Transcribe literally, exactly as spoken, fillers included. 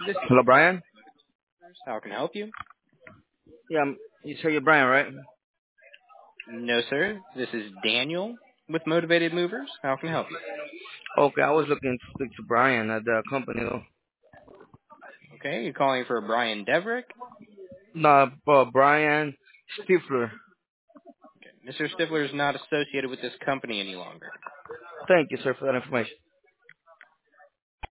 This Hello, Brian? is how can I help you? Yeah, I'm, you say you're Brian, right? No, sir. This is Daniel with Motivated Movers. How can I help you? Okay, I was looking to speak to Brian at the company. Okay, you're calling for Brian Deverick. No, uh, Brian Stifler. Okay. Mister Stifler is not associated with this company any longer. Thank you, sir, for that information.